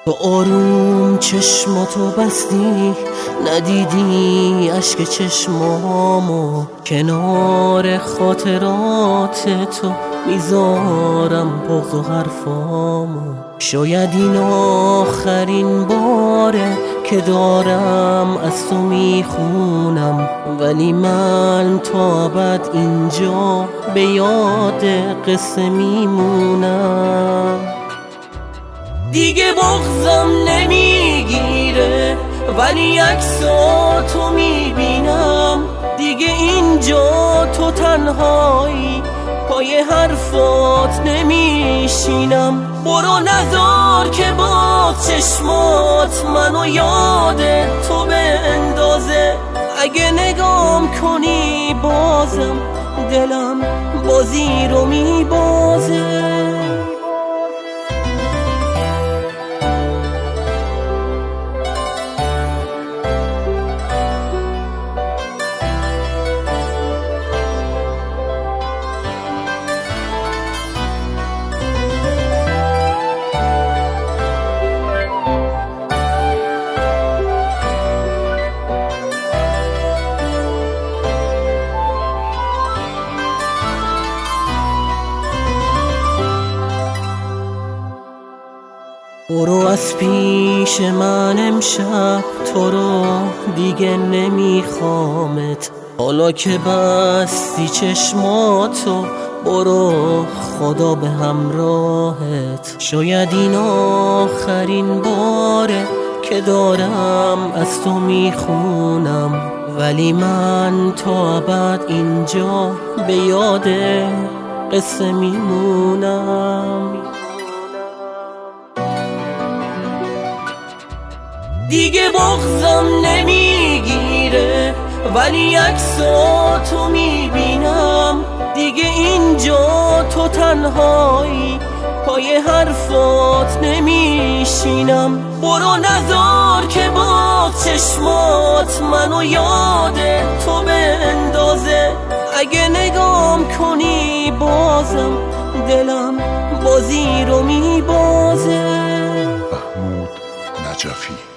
تو آروم چشماتو بستی، ندیدی اشک چشمامو، کنار خاطرات تو میذارم بغض و حرفامو. شاید این آخرین باره که دارم از تو میخونم، ولی من تا ابد اینجا به یاد قصه میمونم. دیگه بغضم نمیگیره ولی عکساتو میبینم، دیگه اینجا تو تنهایی پای حرفات نمیشینم. برو نذار که باز چشمات منو یاد تو بندازه، اگه نگام کنی بازم دلم بازی رو میبازه. برو از پیش من امشب، تو رو دیگه نمیخوامت. حالا که بستی چشماتو برو، خدا به همراهت. شاید این آخرین باره که دارم از تو میخونم، ولی من تا ابد اینجا به یاد قصه میمونم. دیگه بغضم نمیگیره ولی عکساتو میبینم، دیگه اینجا تو تنهایی پای حرفات نمیشینم. برو نذار که باز چشمات منو یاد تو بندازه، اگه نگام کنی بازم دلم بازی رو میبازه. محمود نجفی